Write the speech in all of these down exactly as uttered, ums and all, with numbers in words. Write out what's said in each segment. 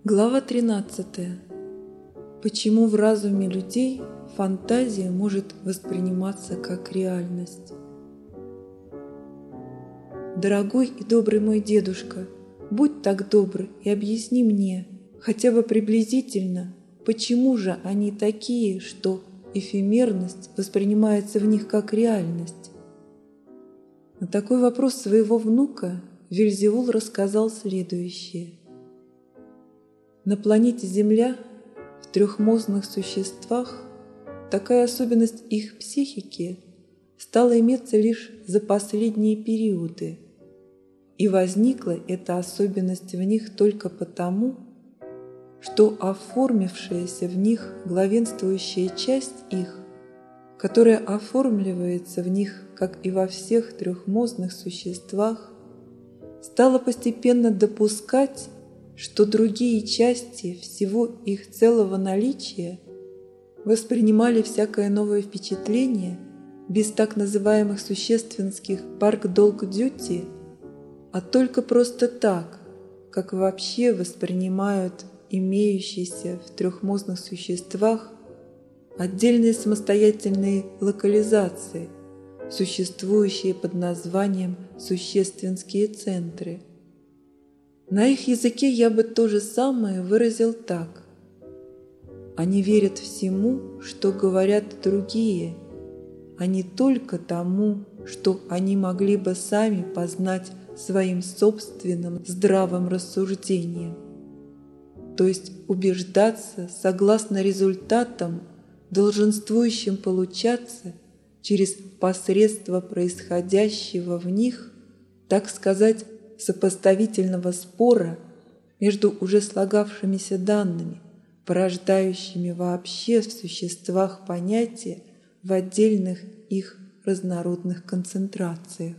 Глава тринадцатая. Почему в разуме людей фантазия может восприниматься как реальность? Дорогой и добрый мой дедушка, будь так добр и объясни мне, хотя бы приблизительно, почему же они такие, что эфемерность воспринимается в них как реальность? На такой вопрос своего внука Вельзевул рассказал следующее. На планете Земля, в трехмозных существах, такая особенность их психики стала иметься лишь за последние периоды, и возникла эта особенность в них только потому, что оформившаяся в них главенствующая часть их, которая оформливается в них, как и во всех трехмозных существах, стала постепенно допускать, что другие части всего их целого наличия воспринимали всякое новое впечатление без так называемых существенских парк-долг-дьюти, а только просто так, как вообще воспринимают имеющиеся в трехмозных существах отдельные самостоятельные локализации, существующие под названием существенские центры. На их языке я бы то же самое выразил так. Они верят всему, что говорят другие, а не только тому, что они могли бы сами познать своим собственным здравым рассуждением. То есть убеждаться согласно результатам, долженствующим получаться через посредство происходящего в них, так сказать, сопоставительного спора между уже слагавшимися данными, порождающими вообще в существах понятия в отдельных их разнородных концентрациях.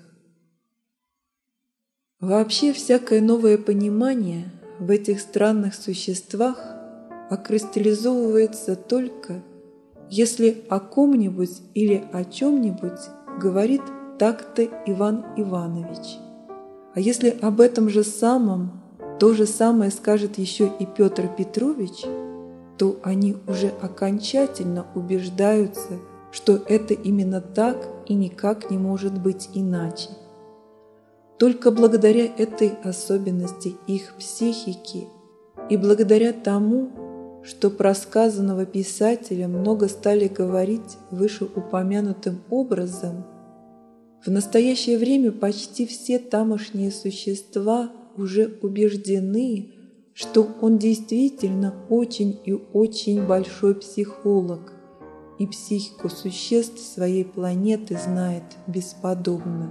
Вообще всякое новое понимание в этих странных существах окристаллизовывается только, если о ком-нибудь или о чем-нибудь говорит так-то Иван Иванович. А если об этом же самом то же самое скажет еще и Петр Петрович, то они уже окончательно убеждаются, что это именно так и никак не может быть иначе. Только благодаря этой особенности их психики и благодаря тому, что про сказанного писателя много стали говорить вышеупомянутым образом, в настоящее время почти все тамошние существа уже убеждены, что он действительно очень и очень большой психолог, и психику существ своей планеты знает бесподобно.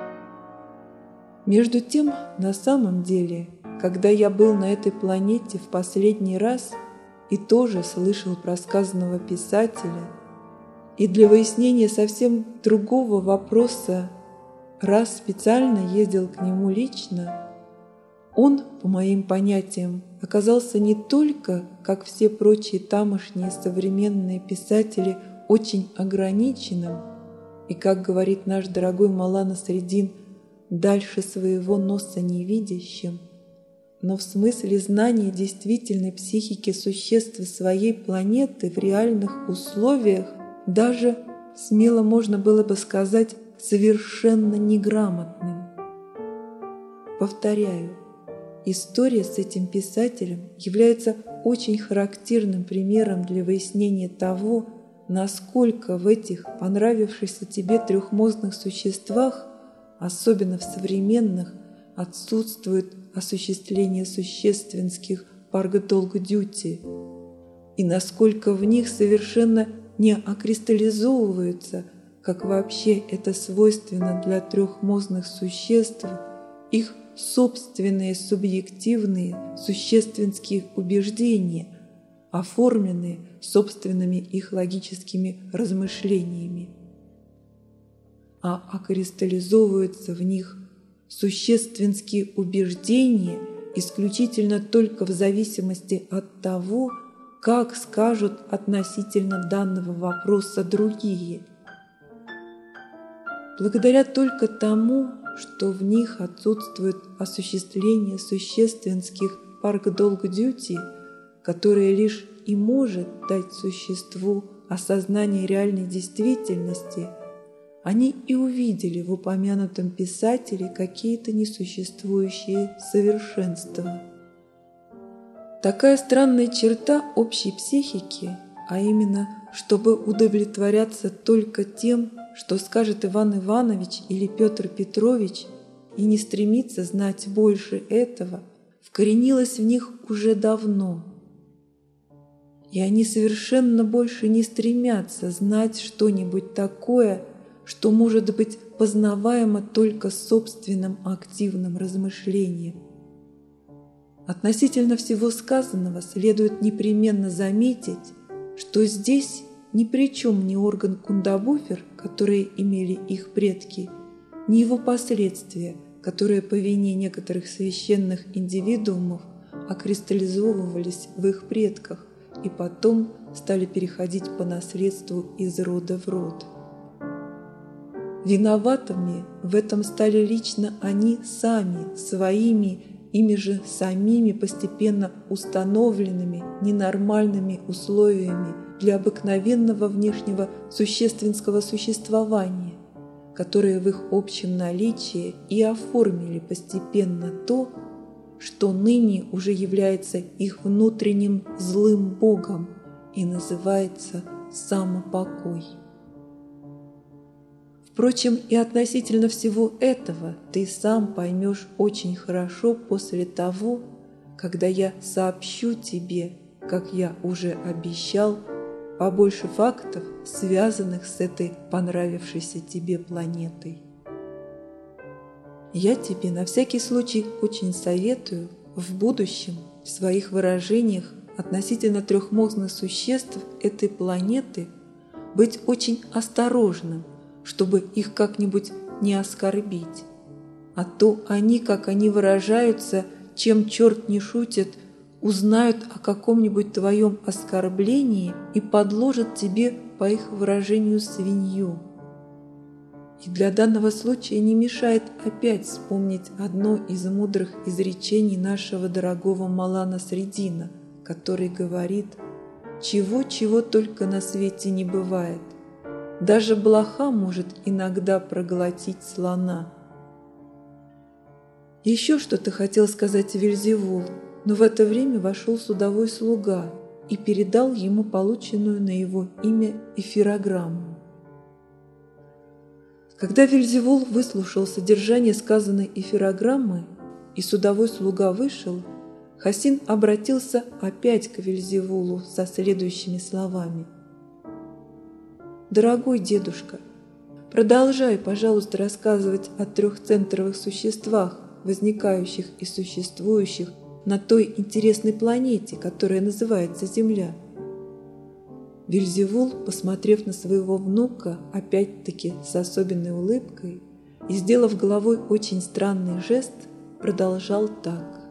Между тем, на самом деле, когда я был на этой планете в последний раз и тоже слышал про сказанного писателя, и для выяснения совсем другого вопроса раз специально ездил к нему лично, он, по моим понятиям, оказался не только, как все прочие тамошние современные писатели, очень ограниченным и, как говорит наш дорогой Малана Средин, дальше своего носа невидящим, но в смысле знания действительной психики существ своей планеты в реальных условиях даже, смело можно было бы сказать, совершенно неграмотным. Повторяю, история с этим писателем является очень характерным примером для выяснения того, насколько в этих понравившихся тебе трехмозных существах, особенно в современных, отсутствует осуществление существенских парк-долг-дьюти, и насколько в них совершенно не окристаллизовываются, как вообще это свойственно для трехмозных существ, их собственные субъективные существенские убеждения, оформленные собственными их логическими размышлениями, а окристаллизовываются в них существенские убеждения исключительно только в зависимости от того, как скажут относительно данного вопроса другие. Благодаря только тому, что в них отсутствует осуществление существенских парк долг-дьюти, которое лишь и может дать существу осознание реальной действительности, они и увидели в упомянутом писателе какие-то несуществующие совершенства. Такая странная черта общей психики, а именно, чтобы удовлетворяться только тем, что скажет Иван Иванович или Петр Петрович, и не стремиться знать больше этого, вкоренилась в них уже давно. И они совершенно больше не стремятся знать что-нибудь такое, что может быть познаваемо только собственным активным размышлением. Относительно всего сказанного следует непременно заметить, что здесь ни при чем ни орган Кундабуфер, которые имели их предки, ни его последствия, которые по вине некоторых священных индивидуумов окристаллизовывались в их предках и потом стали переходить по наследству из рода в род. Виноватыми в этом стали лично они сами, своими, ими же самими постепенно установленными ненормальными условиями для обыкновенного внешнего существенского существования, которые в их общем наличии и оформили постепенно то, что ныне уже является их внутренним злым богом и называется самопокой. Впрочем, и относительно всего этого ты сам поймешь очень хорошо после того, когда я сообщу тебе, как я уже обещал, побольше фактов, связанных с этой понравившейся тебе планетой. Я тебе на всякий случай очень советую в будущем в своих выражениях относительно трехмозных существ этой планеты быть очень осторожным, чтобы их как-нибудь не оскорбить. А то они, как они выражаются, чем черт не шутит, узнают о каком-нибудь твоем оскорблении и подложат тебе, по их выражению, свинью. И для данного случая не мешает опять вспомнить одно из мудрых изречений нашего дорогого Малана Средина, который говорит: «Чего-чего только на свете не бывает. Даже блоха может иногда проглотить слона». Еще что-то хотел сказать Вельзевул, но в это время вошел судовой слуга и передал ему полученную на его имя эфирограмму. Когда Вельзевул выслушал содержание сказанной эфирограммы и судовой слуга вышел, Хасин обратился опять к Вельзевулу со следующими словами: «Дорогой дедушка, продолжай, пожалуйста, рассказывать о трехцентровых существах, возникающих и существующих на той интересной планете, которая называется Земля». Вельзевул, посмотрев на своего внука, опять-таки с особенной улыбкой и сделав головой очень странный жест, продолжал так: